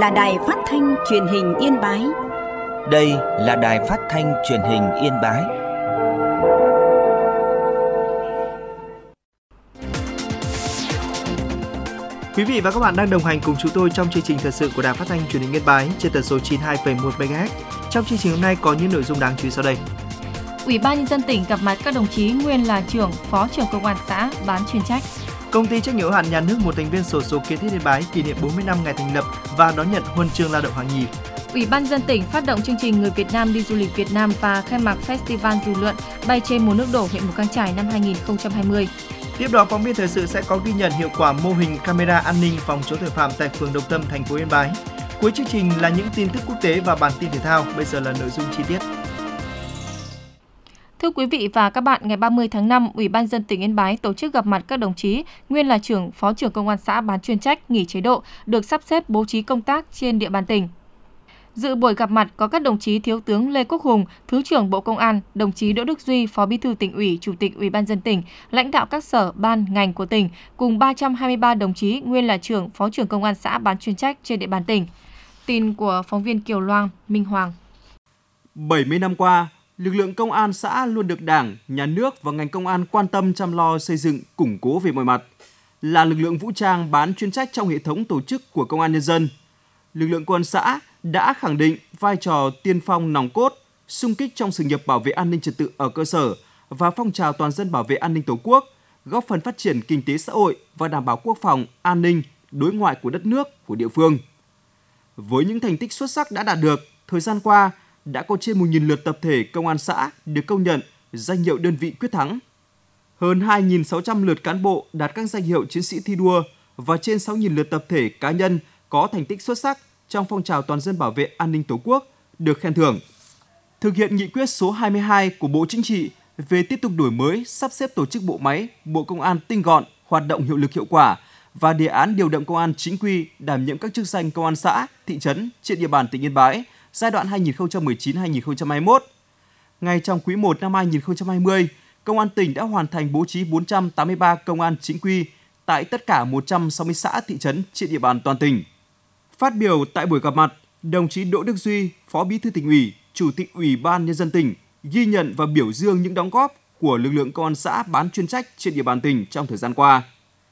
là Đài Phát thanh Truyền hình Yên Bái. Đây là Đài Phát thanh Truyền hình Yên Bái. Quý vị và các bạn đang đồng hành cùng chúng tôi trong chương trình thời sự của Đài Phát thanh Truyền hình Yên Bái trên tần số 92,1 MHz. Trong chương trình hôm nay có những nội dung đáng chú ý sau đây. Ủy ban nhân dân tỉnh gặp mặt các đồng chí nguyên là trưởng, phó trưởng công an xã bán chuyên trách. Công ty trách nhiệm hữu hạn nhà nước một thành viên xổ số Kiến Thiết Yên Bái kỷ niệm 40 năm ngày thành lập và đón nhận huân chương lao động hạng nhì. Ủy ban nhân dân tỉnh phát động chương trình Người Việt Nam đi du lịch Việt Nam và khai mạc Festival dù lượn bay trên mùa nước đổ huyện Mù Cang Chải năm 2020. Tiếp đó, phóng viên thời sự sẽ có ghi nhận hiệu quả mô hình camera an ninh phòng chống tội phạm tại phường Đồng Tâm, thành phố Yên Bái. Cuối chương trình là những tin tức quốc tế và bản tin thể thao. Bây giờ là nội dung chi tiết. Thưa quý vị và các bạn, ngày 30 tháng 5, Ủy ban nhân dân tỉnh Yên Bái tổ chức gặp mặt các đồng chí nguyên là trưởng, phó trưởng công an xã bán chuyên trách nghỉ chế độ được sắp xếp bố trí công tác trên địa bàn tỉnh. Dự buổi gặp mặt có các đồng chí Thiếu tướng Lê Quốc Hùng, Thứ trưởng Bộ Công an, đồng chí Đỗ Đức Duy, Phó Bí thư Tỉnh ủy, Chủ tịch Ủy ban nhân dân tỉnh, lãnh đạo các sở, ban, ngành của tỉnh cùng 323 đồng chí nguyên là trưởng, phó trưởng công an xã bán chuyên trách trên địa bàn tỉnh. Tin của phóng viên Kiều Loan, Minh Hoàng. 70 năm qua, lực lượng công an xã luôn được Đảng, Nhà nước và ngành công an quan tâm chăm lo xây dựng, củng cố về mọi mặt. Là lực lượng vũ trang bán chuyên trách trong hệ thống tổ chức của công an nhân dân, lực lượng công an xã đã khẳng định vai trò tiên phong nòng cốt, xung kích trong sự nghiệp bảo vệ an ninh trật tự ở cơ sở và phong trào toàn dân bảo vệ an ninh Tổ quốc, góp phần phát triển kinh tế xã hội và đảm bảo quốc phòng, an ninh, đối ngoại của đất nước, của địa phương. Với những thành tích xuất sắc đã đạt được, thời gian qua đã có trên 1.000 lượt tập thể công an xã được công nhận danh hiệu đơn vị quyết thắng. Hơn 2.600 lượt cán bộ đạt các danh hiệu chiến sĩ thi đua và trên 6.000 lượt tập thể cá nhân có thành tích xuất sắc trong phong trào toàn dân bảo vệ an ninh Tổ quốc được khen thưởng. Thực hiện nghị quyết số 22 của Bộ Chính trị về tiếp tục đổi mới, sắp xếp tổ chức bộ máy, Bộ Công an tinh gọn, hoạt động hiệu lực hiệu quả và đề án điều động công an chính quy đảm nhiệm các chức danh công an xã, thị trấn trên địa bàn tỉnh Yên Bái giai đoạn 2019-2021. Ngay trong quý 1 năm 2020, Công an tỉnh đã hoàn thành bố trí 483 công an chính quy tại tất cả 160 xã, thị trấn trên địa bàn toàn tỉnh. Phát biểu tại buổi gặp mặt, đồng chí Đỗ Đức Duy, Phó Bí thư Tỉnh ủy, Chủ tịch Ủy ban nhân dân tỉnh ghi nhận và biểu dương những đóng góp của lực lượng công an xã bán chuyên trách trên địa bàn tỉnh trong thời gian qua.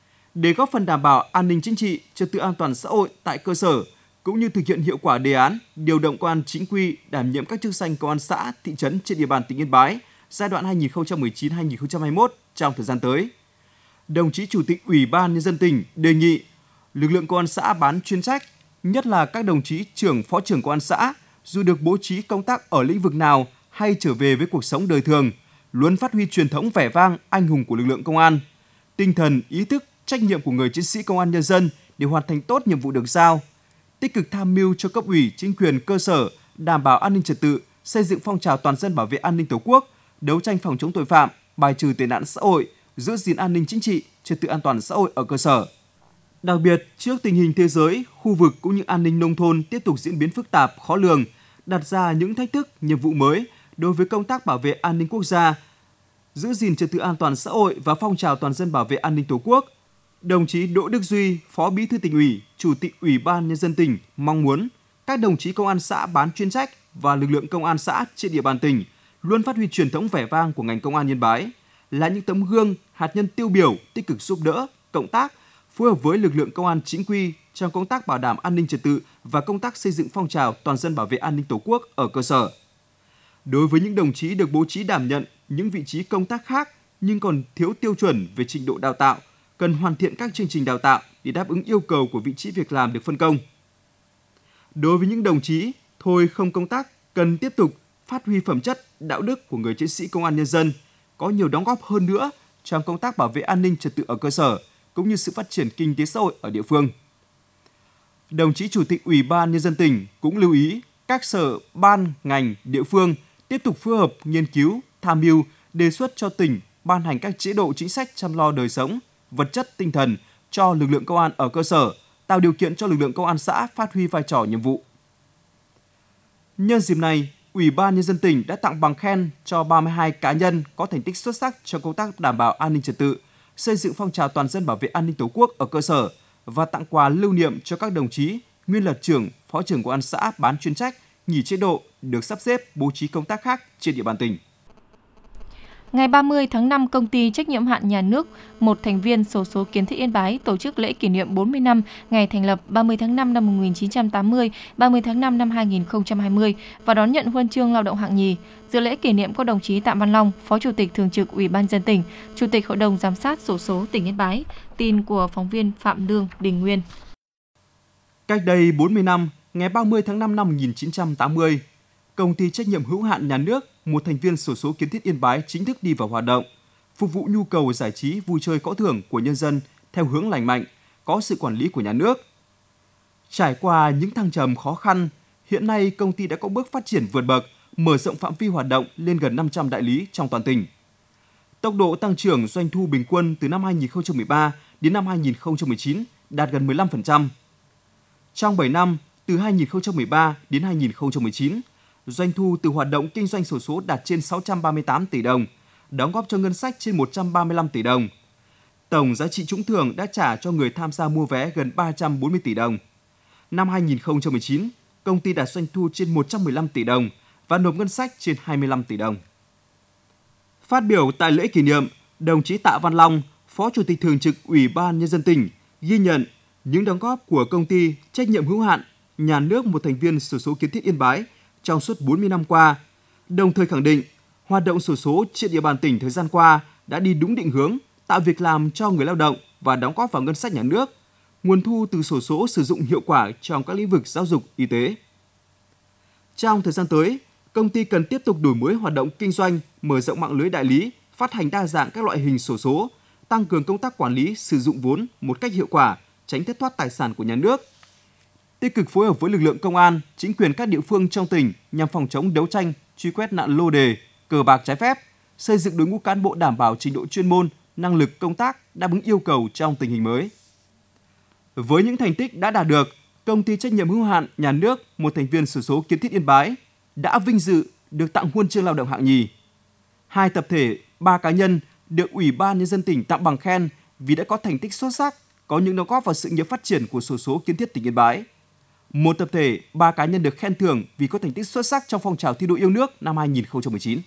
Để góp phần đảm bảo an ninh chính trị, trật tự an toàn xã hội tại cơ sở, cũng như thực hiện hiệu quả đề án điều động công an chính quy đảm nhiệm các chức danh công an xã, thị trấn trên địa bàn tỉnh Yên Bái giai đoạn 2019-2021 trong thời gian tới. Đồng chí Chủ tịch Ủy ban nhân dân tỉnh đề nghị lực lượng công an xã bán chuyên trách, nhất là các đồng chí trưởng, phó trưởng công an xã, dù được bố trí công tác ở lĩnh vực nào hay trở về với cuộc sống đời thường, luôn phát huy truyền thống vẻ vang, anh hùng của lực lượng công an, tinh thần, ý thức, trách nhiệm của người chiến sĩ công an nhân dân để hoàn thành tốt nhiệm vụ được giao, tích cực tham mưu cho cấp ủy, chính quyền cơ sở đảm bảo an ninh trật tự, xây dựng phong trào toàn dân bảo vệ an ninh Tổ quốc, đấu tranh phòng chống tội phạm, bài trừ tệ nạn xã hội, giữ gìn an ninh chính trị, trật tự an toàn xã hội ở cơ sở. Đặc biệt, trước tình hình thế giới, khu vực cũng như an ninh nông thôn tiếp tục diễn biến phức tạp, khó lường, đặt ra những thách thức, nhiệm vụ mới đối với công tác bảo vệ an ninh quốc gia, giữ gìn trật tự an toàn xã hội và phong trào toàn dân bảo vệ an ninh Tổ quốc, đồng chí Đỗ Đức Duy, Phó Bí thư Tỉnh ủy, Chủ tịch Ủy ban nhân dân tỉnh mong muốn các đồng chí công an xã bán chuyên trách và lực lượng công an xã trên địa bàn tỉnh luôn phát huy truyền thống vẻ vang của ngành công an Yên Bái, là những tấm gương, hạt nhân tiêu biểu tích cực giúp đỡ, cộng tác, phối hợp với lực lượng công an chính quy trong công tác bảo đảm an ninh trật tự và công tác xây dựng phong trào toàn dân bảo vệ an ninh Tổ quốc ở cơ sở. Đối với những đồng chí được bố trí đảm nhận những vị trí công tác khác nhưng còn thiếu tiêu chuẩn về trình độ đào tạo, cần hoàn thiện các chương trình đào tạo để đáp ứng yêu cầu của vị trí việc làm được phân công. Đối với những đồng chí thôi không công tác, cần tiếp tục phát huy phẩm chất, đạo đức của người chiến sĩ công an nhân dân, có nhiều đóng góp hơn nữa trong công tác bảo vệ an ninh trật tự ở cơ sở, cũng như sự phát triển kinh tế xã hội ở địa phương. Đồng chí Chủ tịch Ủy ban nhân dân tỉnh cũng lưu ý các sở, ban, ngành, địa phương tiếp tục phối hợp nghiên cứu, tham mưu, đề xuất cho tỉnh ban hành các chế độ chính sách chăm lo đời sống, vật chất, tinh thần cho lực lượng công an ở cơ sở, tạo điều kiện cho lực lượng công an xã phát huy vai trò nhiệm vụ. Nhân dịp này, Ủy ban nhân dân tỉnh đã tặng bằng khen cho 32 cá nhân có thành tích xuất sắc trong công tác đảm bảo an ninh trật tự, xây dựng phong trào toàn dân bảo vệ an ninh Tổ quốc ở cơ sở và tặng quà lưu niệm cho các đồng chí nguyên là trưởng, Phó trưởng Công an xã bán chuyên trách, nghỉ chế độ được sắp xếp bố trí công tác khác trên địa bàn tỉnh. Ngày 30 tháng 5, Công ty trách nhiệm hạn nhà nước, một thành viên xổ số Kiến Thiết Yên Bái tổ chức lễ kỷ niệm 40 năm ngày thành lập 30 tháng 5 năm 1980, 30 tháng 5 năm 2020 và đón nhận huân chương lao động hạng nhì. Dự lễ kỷ niệm có đồng chí Tạ Văn Long, Phó Chủ tịch Thường trực Ủy ban nhân dân tỉnh, Chủ tịch Hội đồng Giám sát xổ số tỉnh Yên Bái. Tin của phóng viên Phạm Lương, Đình Nguyên. Cách đây 40 năm, ngày 30 tháng 5 năm 1980, Công ty trách nhiệm hữu hạn nhà nước, một thành viên xổ số Kiến Thiết Yên Bái chính thức đi vào hoạt động, phục vụ nhu cầu giải trí vui chơi có thưởng của nhân dân theo hướng lành mạnh, có sự quản lý của nhà nước. Trải qua những thăng trầm khó khăn, hiện nay công ty đã có bước phát triển vượt bậc, mở rộng phạm vi hoạt động lên gần 500 đại lý trong toàn tỉnh. Tốc độ tăng trưởng doanh thu bình quân từ năm 2013 đến năm 2019 đạt gần 15%. Trong 7 năm, từ 2013 đến 2019, doanh thu từ hoạt động kinh doanh xổ số đạt trên 638 tỷ đồng, đóng góp cho ngân sách trên 135 tỷ đồng. Tổng giá trị trúng thưởng đã trả cho người tham gia mua vé gần 340 tỷ đồng. Năm 2019, công ty đạt doanh thu trên 115 tỷ đồng và nộp ngân sách trên 25 tỷ đồng. Phát biểu tại lễ kỷ niệm, đồng chí Tạ Văn Long, Phó Chủ tịch Thường trực Ủy ban Nhân dân tỉnh, ghi nhận những đóng góp của công ty trách nhiệm hữu hạn nhà nước một thành viên xổ số Kiến Thiết Yên Bái trong suốt 40 năm qua, đồng thời khẳng định hoạt động xổ số trên địa bàn tỉnh thời gian qua đã đi đúng định hướng, tạo việc làm cho người lao động và đóng góp vào ngân sách nhà nước. Nguồn thu từ xổ số sử dụng hiệu quả trong các lĩnh vực giáo dục, y tế. Trong thời gian tới, công ty cần tiếp tục đổi mới hoạt động kinh doanh, mở rộng mạng lưới đại lý, phát hành đa dạng các loại hình xổ số, tăng cường công tác quản lý sử dụng vốn một cách hiệu quả, tránh thất thoát tài sản của nhà nước. Tích cực phối hợp với lực lượng công an, chính quyền các địa phương trong tỉnh nhằm phòng chống đấu tranh, truy quét nạn lô đề, cờ bạc trái phép, xây dựng đội ngũ cán bộ đảm bảo trình độ chuyên môn, năng lực công tác đáp ứng yêu cầu trong tình hình mới. Với những thành tích đã đạt được, Công ty trách nhiệm hữu hạn nhà nước một thành viên xổ số Kiến Thiết Yên Bái đã vinh dự được tặng huân chương lao động hạng nhì. 2 tập thể, 3 cá nhân được Ủy ban Nhân dân tỉnh tặng bằng khen vì đã có thành tích xuất sắc, có những đóng góp vào sự nghiệp phát triển của xổ số Kiến Thiết tỉnh Yên Bái. 1 tập thể, 3 cá nhân được khen thưởng vì có thành tích xuất sắc trong phong trào thi đua yêu nước năm 2019.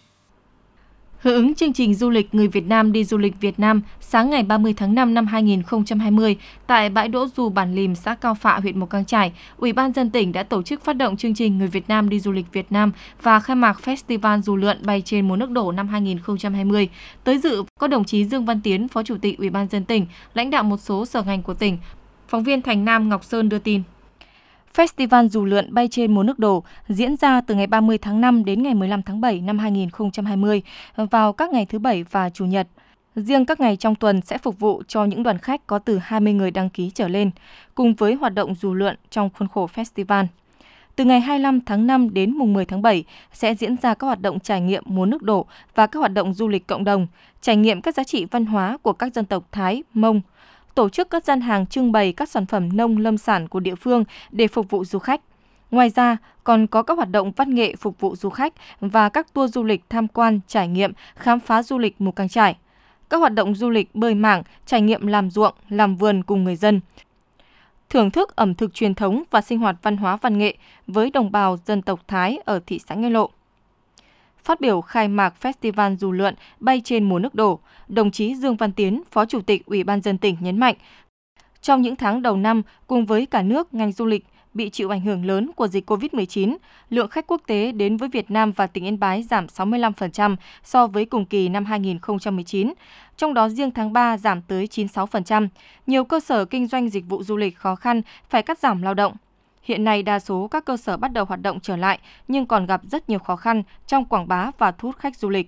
Hưởng ứng chương trình du lịch Người Việt Nam đi du lịch Việt Nam, sáng ngày 30 tháng 5 năm 2020, tại bãi đỗ dù Bản Lìm, xã Cao Phạ, huyện Mù Cang Chải, Ủy ban nhân dân tỉnh đã tổ chức phát động chương trình Người Việt Nam đi du lịch Việt Nam và khai mạc Festival dù lượn bay trên mùa nước đổ năm 2020. Tới dự có đồng chí Dương Văn Tiến, Phó Chủ tịch Ủy ban nhân dân tỉnh, lãnh đạo một số sở ngành của tỉnh. Phóng viên Thành Nam, Ngọc Sơn đưa tin. Festival dù lượn bay trên mùa nước đổ diễn ra từ ngày 30 tháng 5 đến ngày 15 tháng 7 năm 2020 vào các ngày thứ Bảy và Chủ nhật. Riêng các ngày trong tuần sẽ phục vụ cho những đoàn khách có từ 20 người đăng ký trở lên, cùng với hoạt động dù lượn trong khuôn khổ festival. Từ ngày 25 tháng 5 đến mùng 10 tháng 7 sẽ diễn ra các hoạt động trải nghiệm mùa nước đổ và các hoạt động du lịch cộng đồng, trải nghiệm các giá trị văn hóa của các dân tộc Thái, Mông, tổ chức các gian hàng trưng bày các sản phẩm nông lâm sản của địa phương để phục vụ du khách. Ngoài ra, còn có các hoạt động văn nghệ phục vụ du khách và các tour du lịch tham quan, trải nghiệm, khám phá du lịch Mù Cang Chải. Các hoạt động du lịch bơi mảng, trải nghiệm làm ruộng, làm vườn cùng người dân. Thưởng thức ẩm thực truyền thống và sinh hoạt văn hóa văn nghệ với đồng bào dân tộc Thái ở thị xã Nghĩa Lộ. Phát biểu khai mạc Festival dù lượn bay trên mùa nước đổ, đồng chí Dương Văn Tiến, Phó Chủ tịch Ủy ban nhân dân tỉnh nhấn mạnh, trong những tháng đầu năm, cùng với cả nước, ngành du lịch bị chịu ảnh hưởng lớn của dịch COVID-19, lượng khách quốc tế đến với Việt Nam và tỉnh Yên Bái giảm 65% so với cùng kỳ năm 2019. Trong đó riêng tháng 3 giảm tới 96%. Nhiều cơ sở kinh doanh dịch vụ du lịch khó khăn phải cắt giảm lao động. Hiện nay đa số các cơ sở bắt đầu hoạt động trở lại nhưng còn gặp rất nhiều khó khăn trong quảng bá và thu hút khách du lịch.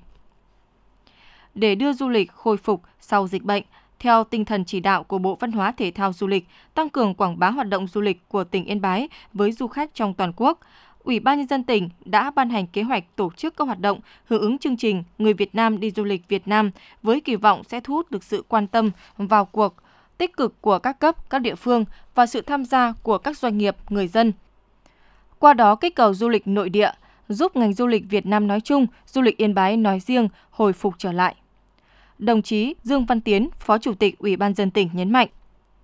Để đưa du lịch khôi phục sau dịch bệnh, theo tinh thần chỉ đạo của Bộ Văn hóa Thể thao Du lịch, tăng cường quảng bá hoạt động du lịch của tỉnh Yên Bái với du khách trong toàn quốc, Ủy ban Nhân dân tỉnh đã ban hành kế hoạch tổ chức các hoạt động hưởng ứng chương trình Người Việt Nam đi du lịch Việt Nam với kỳ vọng sẽ thu hút được sự quan tâm, vào cuộc, tích cực của các cấp, các địa phương và sự tham gia của các doanh nghiệp, người dân. Qua đó kích cầu du lịch nội địa, giúp ngành du lịch Việt Nam nói chung, du lịch Yên Bái nói riêng hồi phục trở lại. Đồng chí Dương Văn Tiến, Phó Chủ tịch Ủy ban nhân dân tỉnh nhấn mạnh.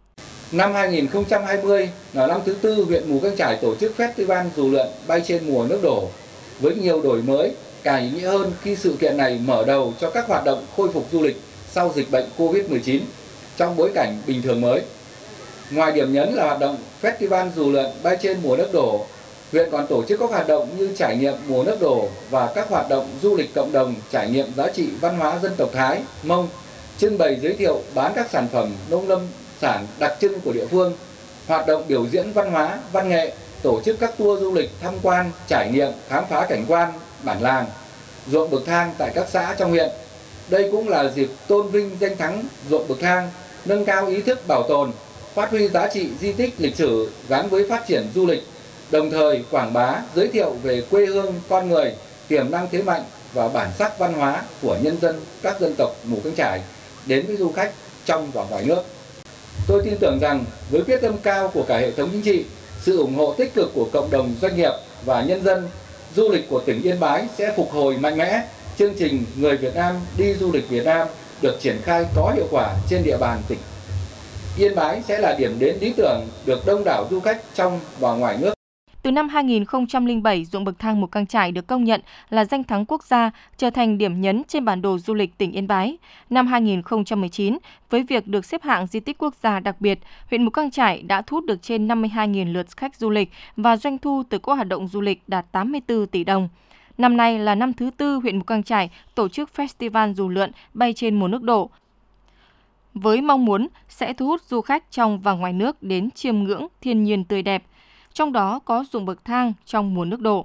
Năm 2020 là năm thứ tư huyện Mù Căng Chải tổ chức Festival dù lượn bay trên mùa nước đổ với nhiều đổi mới, càng ý nghĩa hơn khi sự kiện này mở đầu cho các hoạt động khôi phục du lịch sau dịch bệnh Covid-19 trong bối cảnh bình thường mới. Ngoài điểm nhấn là hoạt động Festival dù lượn bay trên mùa nước đổ, huyện còn tổ chức các hoạt động như trải nghiệm mùa nước đổ và các hoạt động du lịch cộng đồng trải nghiệm giá trị văn hóa dân tộc Thái, Mông, trưng bày giới thiệu bán các sản phẩm nông lâm sản đặc trưng của địa phương, hoạt động biểu diễn văn hóa, văn nghệ, tổ chức các tour du lịch tham quan, trải nghiệm, khám phá cảnh quan, bản làng, ruộng bậc thang tại các xã trong huyện. Đây cũng là dịp tôn vinh danh thắng ruộng bậc thang, nâng cao ý thức bảo tồn, phát huy giá trị di tích lịch sử gắn với phát triển du lịch, đồng thời quảng bá, giới thiệu về quê hương, con người, tiềm năng thế mạnh và bản sắc văn hóa của nhân dân các dân tộc Mù Căng Chải đến với du khách trong và ngoài nước. Tôi tin tưởng rằng với quyết tâm cao của cả hệ thống chính trị, sự ủng hộ tích cực của cộng đồng doanh nghiệp và nhân dân, du lịch của tỉnh Yên Bái sẽ phục hồi mạnh mẽ. Chương trình Người Việt Nam đi du lịch Việt Nam được triển khai có hiệu quả trên địa bàn tỉnh. Yên Bái sẽ là điểm đến lý tưởng được đông đảo du khách trong và ngoài nước. Từ năm 2007, ruộng bậc thang Mù Căng Chải được công nhận là danh thắng quốc gia, trở thành điểm nhấn trên bản đồ du lịch tỉnh Yên Bái. Năm 2019, với việc được xếp hạng di tích quốc gia đặc biệt, huyện Mù Căng Chải đã thu hút được trên 52.000 lượt khách du lịch và doanh thu từ các hoạt động du lịch đạt 84 tỷ đồng. Năm nay là năm thứ tư huyện Mù Căng Chải tổ chức Festival dù lượn bay trên mùa nước đổ, với mong muốn sẽ thu hút du khách trong và ngoài nước đến chiêm ngưỡng thiên nhiên tươi đẹp, trong đó có ruộng bậc thang trong mùa nước đổ,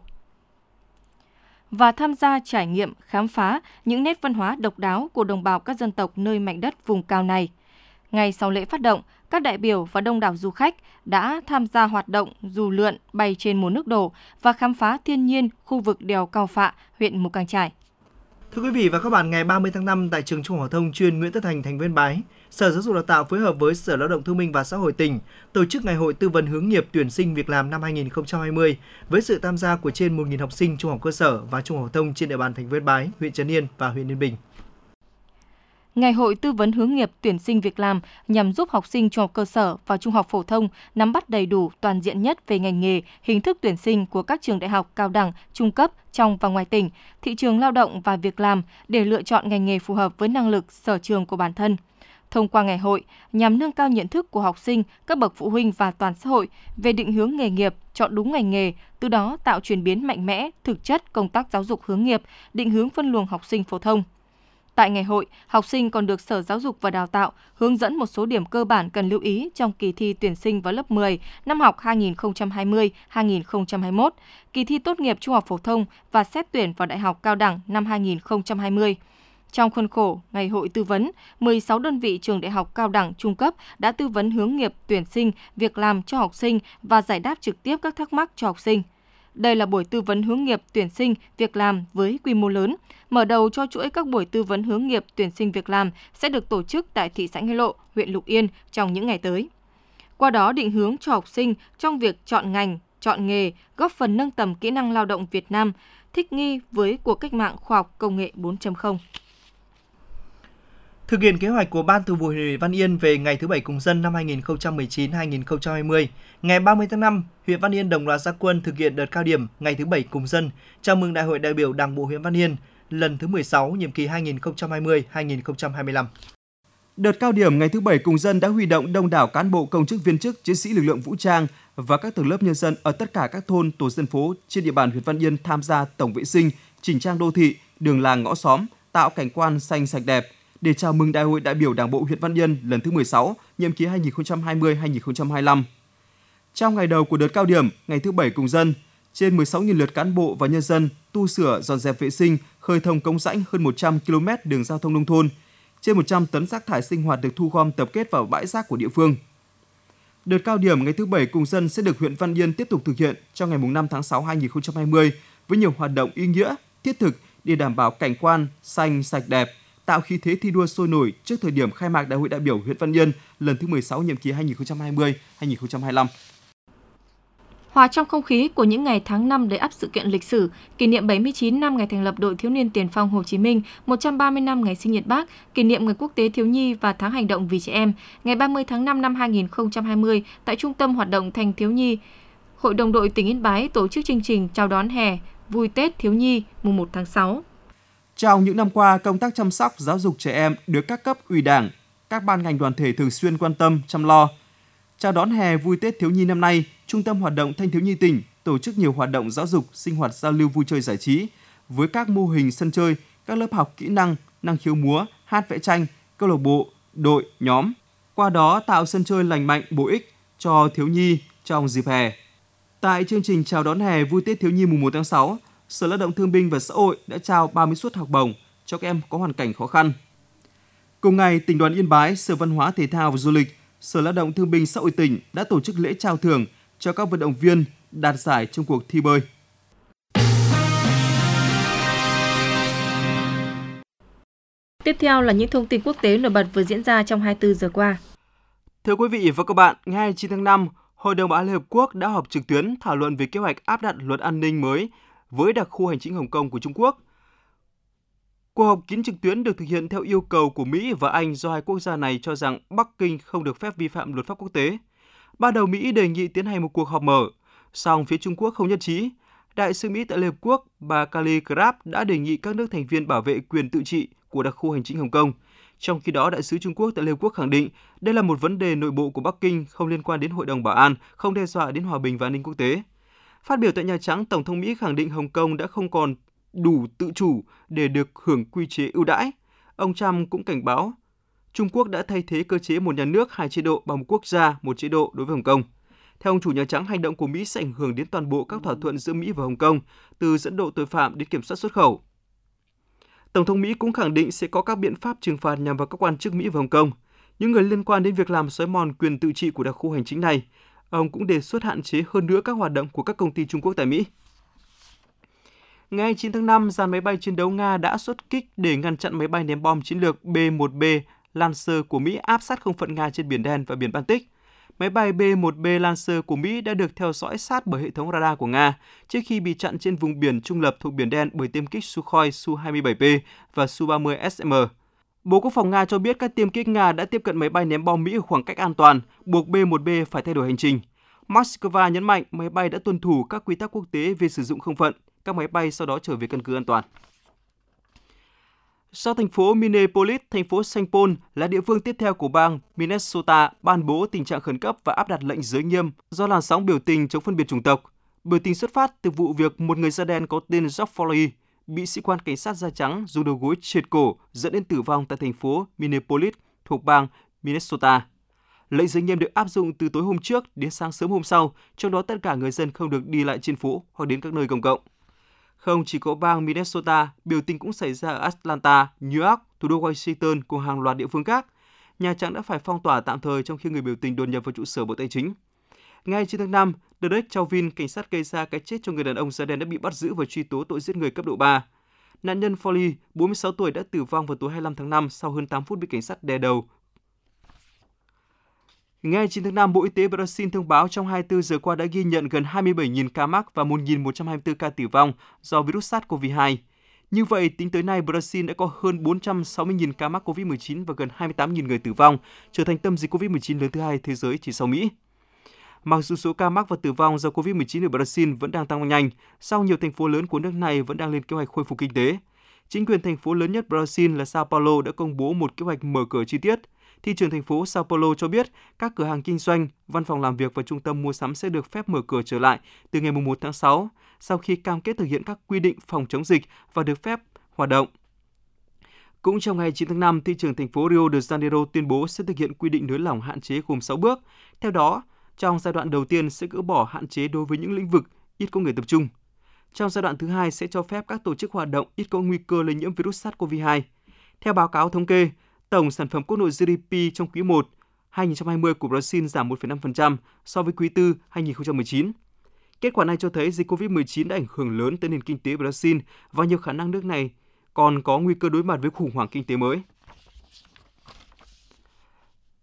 và tham gia trải nghiệm, khám phá những nét văn hóa độc đáo của đồng bào các dân tộc nơi mảnh đất vùng cao này. Ngay sau lễ phát động, các đại biểu và đông đảo du khách đã tham gia hoạt động dù lượn bay trên mùa nước đổ và khám phá thiên nhiên khu vực đèo Cao Phạ, huyện Mù Căng Chải. Thưa quý vị và các bạn, ngày 30 tháng 5 tại trường Trung học phổ thông chuyên Nguyễn Tất Thành, thành phố Yên Bái, Sở Giáo dục Đào tạo phối hợp với Sở Lao động Thương binh và Xã hội tỉnh tổ chức Ngày hội tư vấn hướng nghiệp tuyển sinh việc làm năm 2020 với sự tham gia của trên 1.000 học sinh trung học cơ sở và trung học phổ thông trên địa bàn thành phố Yên Bái, huyện Trấn Yên và huyện Yên Bình. Ngày hội tư vấn hướng nghiệp tuyển sinh việc làm nhằm giúp học sinh trung học cơ sở và trung học phổ thông nắm bắt đầy đủ toàn diện nhất về ngành nghề, hình thức tuyển sinh của các trường đại học, cao đẳng, trung cấp trong và ngoài tỉnh, thị trường lao động và việc làm để lựa chọn ngành nghề phù hợp với năng lực, sở trường của bản thân. Thông qua ngày hội, nhằm nâng cao nhận thức của học sinh, các bậc phụ huynh và toàn xã hội về định hướng nghề nghiệp, chọn đúng ngành nghề, từ đó tạo chuyển biến mạnh mẽ, thực chất công tác giáo dục hướng nghiệp, định hướng phân luồng học sinh phổ thông. Tại ngày hội, học sinh còn được Sở Giáo dục và Đào tạo hướng dẫn một số điểm cơ bản cần lưu ý trong kỳ thi tuyển sinh vào lớp 10 năm học 2020-2021, kỳ thi tốt nghiệp trung học phổ thông và xét tuyển vào đại học cao đẳng năm 2020. Trong khuôn khổ Ngày hội tư vấn, 16 đơn vị trường đại học cao đẳng trung cấp đã tư vấn hướng nghiệp tuyển sinh, việc làm cho học sinh và giải đáp trực tiếp các thắc mắc cho học sinh. Đây là buổi tư vấn hướng nghiệp tuyển sinh, việc làm với quy mô lớn, mở đầu cho chuỗi các buổi tư vấn hướng nghiệp tuyển sinh việc làm sẽ được tổ chức tại thị xã Nghĩa Lộ, huyện Lục Yên trong những ngày tới. Qua đó định hướng cho học sinh trong việc chọn ngành, chọn nghề, góp phần nâng tầm kỹ năng lao động Việt Nam, thích nghi với cuộc cách mạng khoa học công nghệ 4.0. Thực hiện kế hoạch của Ban Thường vụ huyện Văn Yên về Ngày thứ Bảy Cùng dân năm 2019-2020, ngày 30 tháng 5, huyện Văn Yên đồng loạt ra quân thực hiện đợt cao điểm Ngày thứ Bảy Cùng dân chào mừng Đại hội đại biểu Đảng bộ huyện Văn Yên lần thứ 16, nhiệm kỳ 2020-2025. Đợt cao điểm Ngày thứ Bảy Cùng dân đã huy động đông đảo cán bộ, công chức, viên chức, chiến sĩ lực lượng vũ trang và các tầng lớp nhân dân ở tất cả các thôn, tổ dân phố trên địa bàn huyện Văn Yên tham gia tổng vệ sinh, chỉnh trang đô thị, đường làng ngõ xóm, tạo cảnh quan xanh sạch đẹp để chào mừng Đại hội đại biểu Đảng bộ huyện Văn Yên lần thứ 16, nhiệm kỳ 2020-2025. Trong ngày đầu của đợt cao điểm Ngày thứ Bảy Cùng dân, trên 16.000 lượt cán bộ và nhân dân tu sửa, dọn dẹp vệ sinh, khơi thông cống rãnh hơn 100 km đường giao thông nông thôn. Trên 100 tấn rác thải sinh hoạt được thu gom tập kết vào bãi rác của địa phương. Đợt cao điểm Ngày thứ Bảy Cùng dân sẽ được huyện Văn Yên tiếp tục thực hiện trong ngày 5 tháng 6 2020 với nhiều hoạt động ý nghĩa, thiết thực để đảm bảo cảnh quan xanh sạch đẹp, tạo khí thế thi đua sôi nổi trước thời điểm khai mạc Đại hội đại biểu huyện Văn Yên lần thứ 16, nhiệm kỳ 2020-2025. Hòa trong không khí của những ngày tháng năm đầy ắp sự kiện lịch sử, kỷ niệm 79 năm ngày thành lập Đội Thiếu niên Tiền phong Hồ Chí Minh, 130 năm ngày sinh nhật Bác, kỷ niệm Ngày Quốc tế Thiếu nhi và Tháng hành động vì trẻ em, ngày 30 tháng 5 năm 2020 tại Trung tâm Hoạt động Thanh thiếu nhi, Hội đồng đội tỉnh Yên Bái tổ chức chương trình chào đón hè, vui Tết thiếu nhi mùng 1 tháng 6. Trong những năm qua, công tác chăm sóc, giáo dục trẻ em được các cấp ủy Đảng, các ban ngành đoàn thể thường xuyên quan tâm, chăm lo. Chào đón hè vui Tết thiếu nhi năm nay, Trung tâm Hoạt động Thanh thiếu nhi tỉnh tổ chức nhiều hoạt động giáo dục, sinh hoạt giao lưu vui chơi giải trí với các mô hình sân chơi, các lớp học kỹ năng, năng khiếu múa, hát vẽ tranh, câu lạc bộ, đội, nhóm. Qua đó tạo sân chơi lành mạnh, bổ ích cho thiếu nhi trong dịp hè. Tại chương trình chào đón hè vui Tết thiếu nhi mùng 1 tháng 6, Sở Lao động Thương binh và Xã hội đã trao 30 suất học bổng cho các em có hoàn cảnh khó khăn. Cùng ngày, Tỉnh đoàn Yên Bái, Sở Văn hóa Thể thao và Du lịch, Sở Lao động Thương binh Xã hội tỉnh đã tổ chức lễ trao thưởng cho các vận động viên đạt giải trong cuộc thi bơi. Tiếp theo là những thông tin quốc tế nổi bật vừa diễn ra trong 24 giờ qua. Thưa quý vị và các bạn, ngày 29 tháng 5, Hội đồng Bảo an Liên Hợp Quốc đã họp trực tuyến thảo luận về kế hoạch áp đặt luật an ninh mới với đặc khu hành chính Hồng Kông của Trung Quốc. Cuộc họp kín trực tuyến được thực hiện theo yêu cầu của Mỹ và Anh do hai quốc gia này cho rằng Bắc Kinh không được phép vi phạm luật pháp quốc tế. Ban đầu Mỹ đề nghị tiến hành một cuộc họp mở, song phía Trung Quốc không nhất trí. Đại sứ Mỹ tại Liên Hợp Quốc, bà Kali Krab đã đề nghị các nước thành viên bảo vệ quyền tự trị của đặc khu hành chính Hồng Kông. Trong khi đó, đại sứ Trung Quốc tại Liên Hợp Quốc khẳng định đây là một vấn đề nội bộ của Bắc Kinh, không liên quan đến Hội đồng Bảo an, không đe dọa đến hòa bình và an ninh quốc tế. Phát biểu tại Nhà Trắng, Tổng thống Mỹ khẳng định Hồng Kông đã không còn đủ tự chủ để được hưởng quy chế ưu đãi. Ông Trump cũng cảnh báo Trung Quốc đã thay thế cơ chế một nhà nước, hai chế độ bằng một quốc gia, một chế độ đối với Hồng Kông. Theo ông chủ Nhà Trắng, hành động của Mỹ sẽ ảnh hưởng đến toàn bộ các thỏa thuận giữa Mỹ và Hồng Kông, từ dẫn độ tội phạm đến kiểm soát xuất khẩu. Tổng thống Mỹ cũng khẳng định sẽ có các biện pháp trừng phạt nhằm vào các quan chức Mỹ và Hồng Kông, những người liên quan đến việc làm xói mòn quyền tự trị của đặc khu hành chính này. Ông cũng đề xuất hạn chế hơn nữa các hoạt động của các công ty Trung Quốc tại Mỹ. Ngày 9 tháng 5, dàn máy bay chiến đấu Nga đã xuất kích để ngăn chặn máy bay ném bom chiến lược B-1B Lancer của Mỹ áp sát không phận Nga trên Biển Đen và Biển Baltic. Máy bay B-1B Lancer của Mỹ đã được theo dõi sát bởi hệ thống radar của Nga trước khi bị chặn trên vùng biển trung lập thuộc Biển Đen bởi tiêm kích Sukhoi Su-27P và Su-30SM. Bộ Quốc phòng Nga cho biết các tiêm kích Nga đã tiếp cận máy bay ném bom Mỹ ở khoảng cách an toàn, buộc B-1B phải thay đổi hành trình. Moscow nhấn mạnh máy bay đã tuân thủ các quy tắc quốc tế về sử dụng không phận. Các máy bay sau đó trở về căn cứ an toàn. Sau thành phố Minneapolis, thành phố Saint Paul là địa phương tiếp theo của bang Minnesota ban bố tình trạng khẩn cấp và áp đặt lệnh giới nghiêm do làn sóng biểu tình chống phân biệt chủng tộc. Biểu tình xuất phát từ vụ việc một người da đen có tên George Floyd bị sĩ quan cảnh sát da trắng dùng đầu gối chệt cổ dẫn đến tử vong tại thành phố Minneapolis thuộc bang Minnesota. Lệnh giới nghiêm được áp dụng từ tối hôm trước đến sáng sớm hôm sau, trong đó tất cả người dân không được đi lại trên phố hoặc đến các nơi công cộng. Không chỉ có bang Minnesota, biểu tình cũng xảy ra ở Atlanta, New York, thủ đô Washington cùng hàng loạt địa phương khác. Nhà Trắng đã phải phong tỏa tạm thời trong khi người biểu tình đột nhập vào trụ sở Bộ Tài chính. Ngày 9 tháng 5, Derek Chauvin, cảnh sát gây ra cái chết cho người đàn ông da đen đã bị bắt giữ và truy tố tội giết người cấp độ 3. Nạn nhân Foley, 46 tuổi đã tử vong vào tối 25 tháng 5 sau hơn 8 phút bị cảnh sát đè đầu. Ngày 9 tháng 5, Bộ Y tế Brazil thông báo trong 24 giờ qua đã ghi nhận gần 27.000 ca mắc và 1.124 ca tử vong do virus SARS-CoV-2. Như vậy, tính tới nay, Brazil đã có hơn 460.000 ca mắc COVID-19 và gần 28.000 người tử vong, trở thành tâm dịch COVID-19 lớn thứ hai thế giới chỉ sau Mỹ. Mặc dù số ca mắc và tử vong do COVID-19 ở Brazil vẫn đang tăng nhanh, song nhiều thành phố lớn của nước này vẫn đang lên kế hoạch khôi phục kinh tế. Chính quyền thành phố lớn nhất Brazil là Sao Paulo đã công bố một kế hoạch mở cửa chi tiết. Thị trưởng thành phố Sao Paulo cho biết các cửa hàng kinh doanh, văn phòng làm việc và trung tâm mua sắm sẽ được phép mở cửa trở lại từ ngày 1 tháng 6, sau khi cam kết thực hiện các quy định phòng chống dịch và được phép hoạt động. Cũng trong ngày 9 tháng 5, thị trưởng thành phố Rio de Janeiro tuyên bố sẽ thực hiện quy định nới lỏng hạn chế gồm 6 bước. Theo đó, trong giai đoạn đầu tiên sẽ gỡ bỏ hạn chế đối với những lĩnh vực ít có người tập trung. Trong giai đoạn thứ hai sẽ cho phép các tổ chức hoạt động ít có nguy cơ lây nhiễm virus SARS-CoV-2. Theo báo cáo thống kê, tổng sản phẩm quốc nội GDP trong quý 1 2020 của Brazil giảm 1,5% so với quý 4 2019. Kết quả này cho thấy dịch COVID-19 đã ảnh hưởng lớn tới nền kinh tế Brazil và nhiều khả năng nước này còn có nguy cơ đối mặt với khủng hoảng kinh tế mới.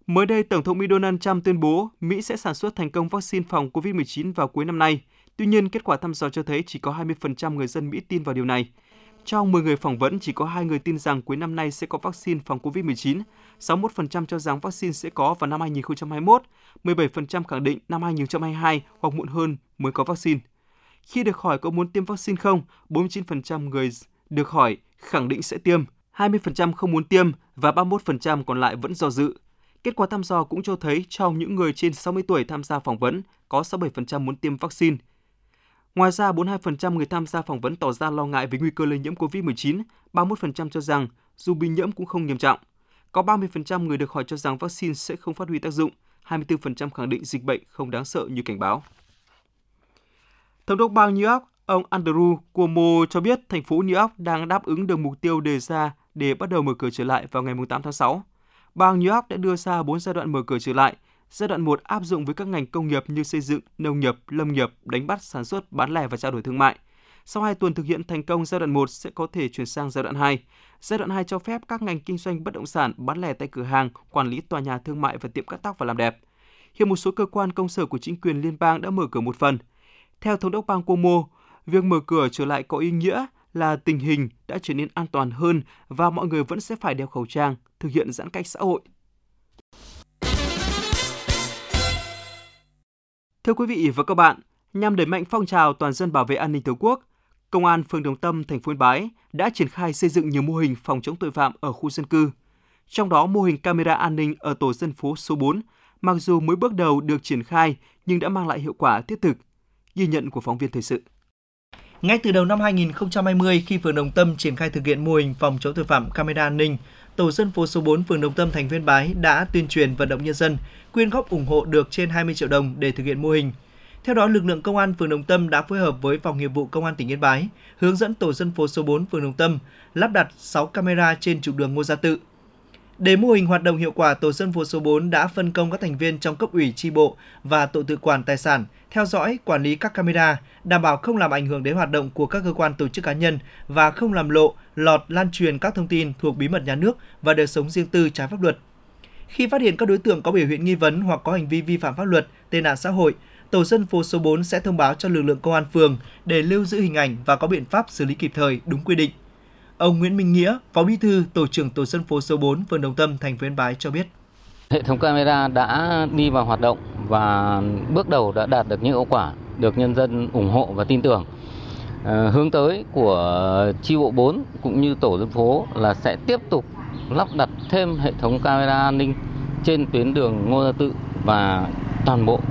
Mới đây, Tổng thống Mỹ Donald Trump tuyên bố Mỹ sẽ sản xuất thành công vaccine phòng COVID-19 vào cuối năm nay. Tuy nhiên, kết quả thăm dò cho thấy chỉ có 20% người dân Mỹ tin vào điều này. Trong 10 người phỏng vấn, chỉ có 2 người tin rằng cuối năm nay sẽ có vaccine phòng COVID-19, 61% cho rằng vaccine sẽ có vào năm 2021, 17% khẳng định năm 2022 hoặc muộn hơn mới có vaccine. Khi được hỏi có muốn tiêm vaccine không, 49% người được hỏi khẳng định sẽ tiêm, 20% không muốn tiêm và 31% còn lại vẫn do dự. Kết quả thăm dò cũng cho thấy trong những người trên 60 tuổi tham gia phỏng vấn, có 67% muốn tiêm vaccine. Ngoài ra, 42% người tham gia phỏng vấn tỏ ra lo ngại về nguy cơ lây nhiễm COVID-19, 31% cho rằng dù bị nhiễm cũng không nghiêm trọng. Có 30% người được hỏi cho rằng vaccine sẽ không phát huy tác dụng, 24% khẳng định dịch bệnh không đáng sợ như cảnh báo. Thống đốc bang New York, ông Andrew Cuomo cho biết thành phố New York đang đáp ứng được mục tiêu đề ra để bắt đầu mở cửa trở lại vào ngày 8 tháng 6. Bang New York đã đưa ra 4 giai đoạn mở cửa trở lại. Giai đoạn 1 áp dụng với các ngành công nghiệp như xây dựng, nông nghiệp, lâm nghiệp, đánh bắt, sản xuất, bán lẻ và trao đổi thương mại. Sau 2 tuần thực hiện thành công giai đoạn 1 sẽ có thể chuyển sang giai đoạn 2. Giai đoạn 2 cho phép các ngành kinh doanh bất động sản, bán lẻ tại cửa hàng, quản lý tòa nhà thương mại và tiệm cắt tóc và làm đẹp. Hiện một số cơ quan công sở của chính quyền liên bang đã mở cửa một phần. Theo Thống đốc bang Cuomo, việc mở cửa trở lại có ý nghĩa là tình hình đã trở nên an toàn hơn và mọi người vẫn sẽ phải đeo khẩu trang, thực hiện giãn cách xã hội. Thưa quý vị và các bạn, nhằm đẩy mạnh phong trào toàn dân bảo vệ an ninh Tổ quốc, Công an phường Đồng Tâm, thành phố Yên Bái đã triển khai xây dựng nhiều mô hình phòng chống tội phạm ở khu dân cư. Trong đó, mô hình camera an ninh ở tổ dân phố số 4, mặc dù mới bước đầu được triển khai nhưng đã mang lại hiệu quả thiết thực. Ghi nhận của phóng viên thời sự. Ngay từ đầu năm 2020, khi phường Đồng Tâm triển khai thực hiện mô hình phòng chống tội phạm camera an ninh, tổ dân phố số 4 phường Đồng Tâm, thành phố Yên Bái đã tuyên truyền vận động nhân dân quyên góp ủng hộ được trên 20 triệu đồng để thực hiện mô hình. Theo đó, lực lượng công an phường Đồng Tâm đã phối hợp với phòng nghiệp vụ công an tỉnh Yên Bái hướng dẫn tổ dân phố số 4 phường Đồng Tâm lắp đặt 6 camera trên trục đường Ngô Gia Tự. Để mô hình hoạt động hiệu quả, tổ dân phố số 4 đã phân công các thành viên trong cấp ủy chi bộ và tổ tự quản tài sản theo dõi, quản lý các camera, đảm bảo không làm ảnh hưởng đến hoạt động của các cơ quan, tổ chức, cá nhân và không làm lộ, lọt, lan truyền các thông tin thuộc bí mật nhà nước và đời sống riêng tư trái pháp luật. Khi phát hiện các đối tượng có biểu hiện nghi vấn hoặc có hành vi vi phạm pháp luật, tệ nạn xã hội, tổ dân phố số 4 sẽ thông báo cho lực lượng công an phường để lưu giữ hình ảnh và có biện pháp xử lý kịp thời đúng quy định. Ông Nguyễn Minh Nghĩa, Phó Bí thư, Tổ trưởng tổ dân phố số 4 phường Đồng Tâm, thành phố Yên Bái cho biết. Hệ thống camera đã đi vào hoạt động và bước đầu đã đạt được những hiệu quả được nhân dân ủng hộ và tin tưởng. Hướng tới của chi bộ 4 cũng như tổ dân phố là sẽ tiếp tục lắp đặt thêm hệ thống camera an ninh trên tuyến đường Ngô Gia Tự và toàn bộ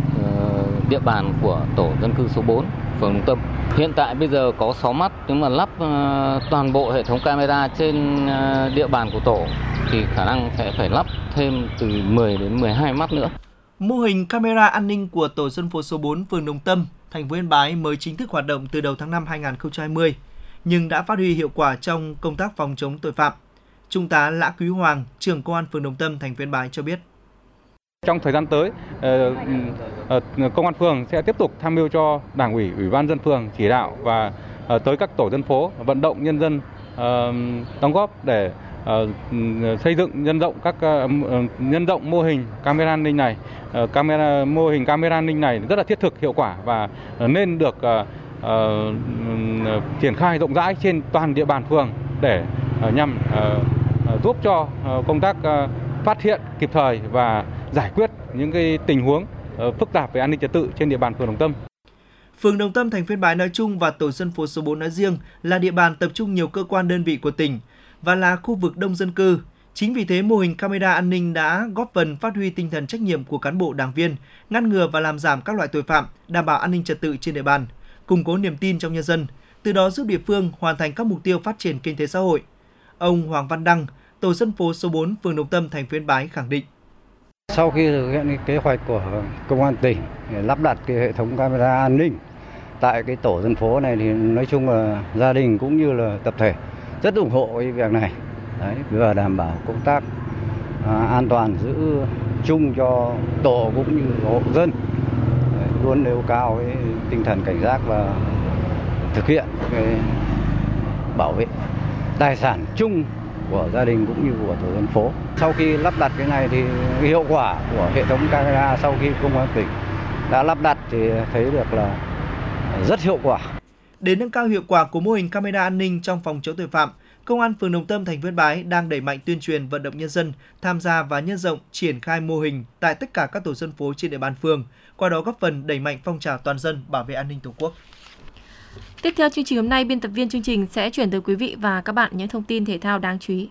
địa bàn của tổ dân cư số 4 phường Đồng Tâm. Hiện tại bây giờ có 6 mắt, nếu mà lắp toàn bộ hệ thống camera trên địa bàn của tổ thì khả năng sẽ phải lắp thêm từ 10 đến 12 mắt nữa. Mô hình camera an ninh của tổ dân phố số 4 phường Đồng Tâm, thành phố Yên Bái mới chính thức hoạt động từ đầu tháng 5 2020, nhưng đã phát huy hiệu quả trong công tác phòng chống tội phạm. Trung tá Lã Quý Hoàng, trưởng công an phường Đồng Tâm, thành phố Yên Bái cho biết. Trong thời gian tới, công an phường sẽ tiếp tục tham mưu cho Đảng ủy, Ủy ban nhân dân phường chỉ đạo và tới các tổ dân phố vận động nhân dân đóng góp để xây dựng nhân rộng mô hình camera an ninh này. Mô hình camera an ninh này rất là thiết thực, hiệu quả và nên được triển khai rộng rãi trên toàn địa bàn phường để nhằm giúp cho công tác phát hiện kịp thời và giải quyết những cái tình huống phức tạp về an ninh trật tự trên địa bàn phường Đồng Tâm. Phường Đồng Tâm, thành phố Yên Bái nói chung và tổ dân phố số 4 nói riêng là địa bàn tập trung nhiều cơ quan đơn vị của tỉnh và là khu vực đông dân cư. Chính vì thế, mô hình camera an ninh đã góp phần phát huy tinh thần trách nhiệm của cán bộ, đảng viên, ngăn ngừa và làm giảm các loại tội phạm, đảm bảo an ninh trật tự trên địa bàn, củng cố niềm tin trong nhân dân, từ đó giúp địa phương hoàn thành các mục tiêu phát triển kinh tế xã hội. Ông Hoàng Văn Đăng, tổ dân phố số 4 phường Đồng Tâm, thành phố Yên Bái khẳng định. Sau khi thực hiện kế hoạch của công an tỉnh để lắp đặt cái hệ thống camera an ninh tại cái tổ dân phố này thì nói chung là gia đình cũng như là tập thể rất ủng hộ cái việc này. Đấy, vừa đảm bảo công tác an toàn giữ chung cho tổ cũng như hộ dân. Đấy, luôn nêu cao cái tinh thần cảnh giác và thực hiện cái bảo vệ tài sản chung của gia đình cũng như của tổ dân phố. Sau khi lắp đặt cái này thì hiệu quả của hệ thống camera sau khi công an tỉnh đã lắp đặt thì thấy được là rất hiệu quả. Để nâng cao hiệu quả của mô hình camera an ninh trong phòng chống tội phạm, Công an phường Đồng Tâm, thành phố Yên Bái đang đẩy mạnh tuyên truyền vận động nhân dân tham gia và nhân rộng triển khai mô hình tại tất cả các tổ dân phố trên địa bàn phường, qua đó góp phần đẩy mạnh phong trào toàn dân bảo vệ an ninh Tổ quốc. Tiếp theo chương trình hôm nay, biên tập viên chương trình sẽ chuyển tới quý vị và các bạn những thông tin thể thao đáng chú ý.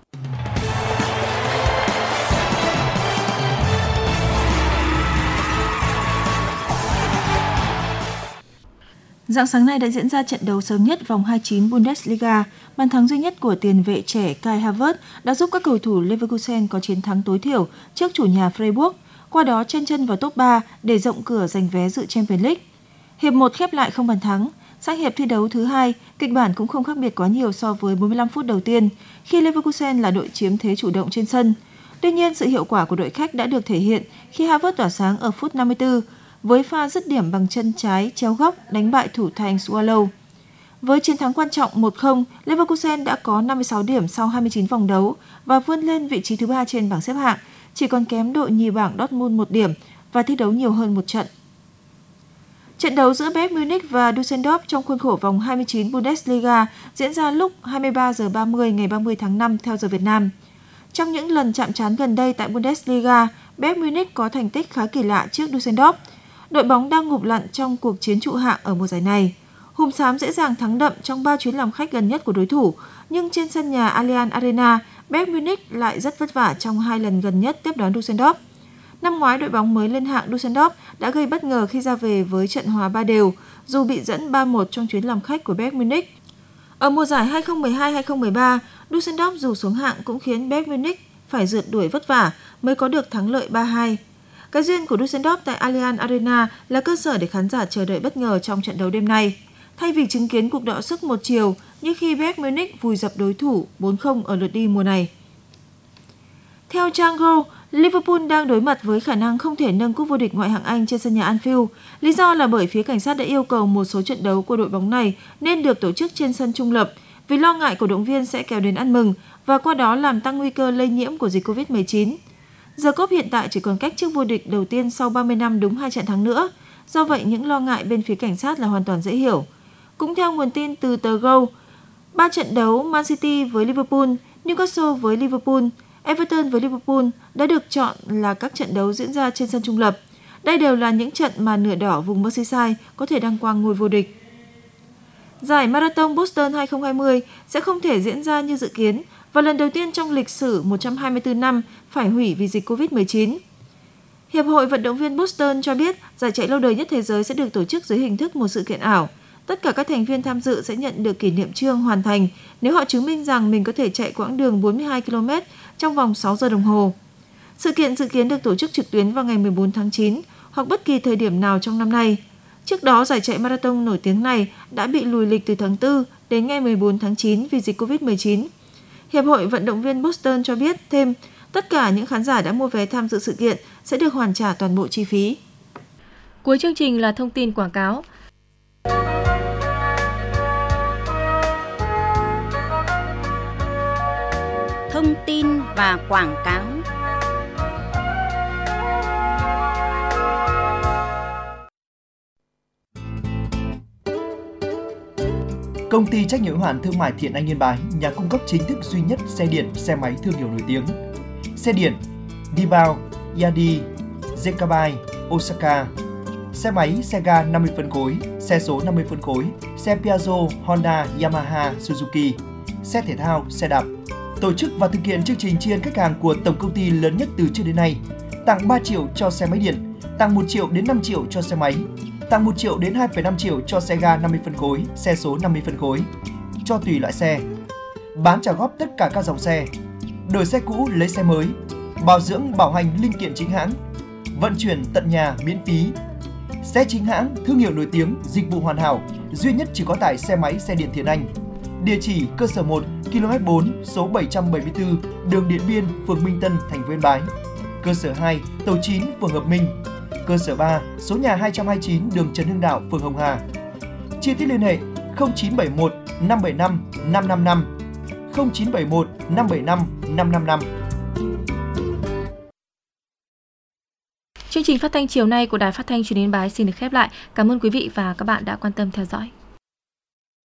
Rạng sáng nay đã diễn ra trận đấu sớm nhất vòng 29 Bundesliga. Bàn thắng duy nhất của tiền vệ trẻ Kai Havertz đã giúp các cầu thủ Leverkusen có chiến thắng tối thiểu trước chủ nhà Freiburg, qua đó chen chân vào top 3 để rộng cửa giành vé dự Champions League. Hiệp 1 khép lại không bàn thắng. Sang hiệp thi đấu thứ 2, kịch bản cũng không khác biệt quá nhiều so với 45 phút đầu tiên, khi Leverkusen là đội chiếm thế chủ động trên sân. Tuy nhiên, sự hiệu quả của đội khách đã được thể hiện khi Havertz tỏa sáng ở phút 54, với pha dứt điểm bằng chân trái chéo góc đánh bại thủ thành Swallow. Với chiến thắng quan trọng 1-0, Leverkusen đã có 56 điểm sau 29 vòng đấu và vươn lên vị trí thứ 3 trên bảng xếp hạng, chỉ còn kém đội nhì bảng Dortmund 1 điểm và thi đấu nhiều hơn một trận. Trận đấu giữa Bayern Munich và Düsseldorf trong khuôn khổ vòng 29 Bundesliga diễn ra lúc 23h30 ngày 30 tháng 5 theo giờ Việt Nam. Trong những lần chạm trán gần đây tại Bundesliga, Bayern Munich có thành tích khá kỳ lạ trước Düsseldorf. Đội bóng đang ngụp lặn trong cuộc chiến trụ hạng ở mùa giải này. Hùm xám dễ dàng thắng đậm trong 3 chuyến làm khách gần nhất của đối thủ, nhưng trên sân nhà Allianz Arena, Bayern Munich lại rất vất vả trong 2 lần gần nhất tiếp đón Düsseldorf. Năm ngoái, đội bóng mới lên hạng Düsseldorf đã gây bất ngờ khi ra về với trận hòa 3 đều, dù bị dẫn 3-1 trong chuyến làm khách của Bayern Munich. Ở mùa giải 2012-2013, Düsseldorf dù xuống hạng cũng khiến Bayern Munich phải rượt đuổi vất vả mới có được thắng lợi 3-2. Cái duyên của Düsseldorf tại Allianz Arena là cơ sở để khán giả chờ đợi bất ngờ trong trận đấu đêm nay, thay vì chứng kiến cuộc đọ sức một chiều như khi Bayern Munich vùi dập đối thủ 4-0 ở lượt đi mùa này. Theo trang Goal, Liverpool đang đối mặt với khả năng không thể nâng cúp vô địch ngoại hạng Anh trên sân nhà Anfield. Lý do là bởi phía cảnh sát đã yêu cầu một số trận đấu của đội bóng này nên được tổ chức trên sân trung lập vì lo ngại cổ động viên sẽ kéo đến ăn mừng và qua đó làm tăng nguy cơ lây nhiễm của dịch Covid-19. The Cop hiện tại chỉ còn cách chức vô địch đầu tiên sau 30 năm đúng 2 trận thắng nữa. Do vậy, những lo ngại bên phía cảnh sát là hoàn toàn dễ hiểu. Cũng theo nguồn tin từ tờ Goal, 3 trận đấu Man City với Liverpool, Newcastle với Liverpool, Everton với Liverpool đã được chọn là các trận đấu diễn ra trên sân trung lập. Đây đều là những trận mà nửa đỏ vùng Merseyside có thể đăng quang ngôi vô địch. Giải Marathon Boston 2020 sẽ không thể diễn ra như dự kiến và lần đầu tiên trong lịch sử 124 năm phải hủy vì dịch Covid-19. Hiệp hội vận động viên Boston cho biết giải chạy lâu đời nhất thế giới sẽ được tổ chức dưới hình thức một sự kiện ảo. Tất cả các thành viên tham dự sẽ nhận được kỷ niệm chương hoàn thành nếu họ chứng minh rằng mình có thể chạy quãng đường 42 km trong vòng 6 giờ đồng hồ. Sự kiện dự kiến được tổ chức trực tuyến vào ngày 14 tháng 9 hoặc bất kỳ thời điểm nào trong năm nay. Trước đó, giải chạy marathon nổi tiếng này đã bị lùi lịch từ tháng 4 đến ngày 14 tháng 9 vì dịch Covid-19. Hiệp hội vận động viên Boston cho biết thêm, tất cả những khán giả đã mua vé tham dự sự kiện sẽ được hoàn trả toàn bộ chi phí. Cuối chương trình là thông tin quảng cáo. Thông tin và quảng cáo. Công ty trách nhiệm hữu hạn thương mại Thiện Anh Yên Bái, nhà cung cấp chính thức duy nhất xe điện, xe máy thương hiệu nổi tiếng. Xe điện Dibao, Yadi, Zekabai, Osaka. Xe máy, xe ga 50 phân khối, xe số 50 phân khối, xe Piaggio, Honda, Yamaha, Suzuki. Xe thể thao, xe đạp. Tổ chức và thực hiện chương trình tri ân khách hàng của tổng công ty lớn nhất từ trước đến nay. Tặng 3 triệu cho xe máy điện, tặng 1 triệu đến 5 triệu cho xe máy, tặng 1 triệu đến 2,5 triệu cho xe ga 50 phân khối, xe số 50 phân khối, cho tùy loại xe. Bán trả góp tất cả các dòng xe, đổi xe cũ lấy xe mới, bảo dưỡng bảo hành linh kiện chính hãng, vận chuyển tận nhà miễn phí. Xe chính hãng, thương hiệu nổi tiếng, dịch vụ hoàn hảo, duy nhất chỉ có tại xe máy xe điện Thiện Anh. Địa chỉ cơ sở 1, km 4, số 774, đường Điện Biên, phường Minh Tân, thành phố Yên Bái. Cơ sở 2, tổ 9, phường Hợp Minh. Cơ sở 3, số nhà 229, đường Trần Hưng Đạo, phường Hồng Hà. Chi tiết liên hệ 0971 575 555, 0971 575 555. Chương trình phát thanh chiều nay của Đài Phát thanh Truyền hình Yên Bái xin được khép lại. Cảm ơn quý vị và các bạn đã quan tâm theo dõi.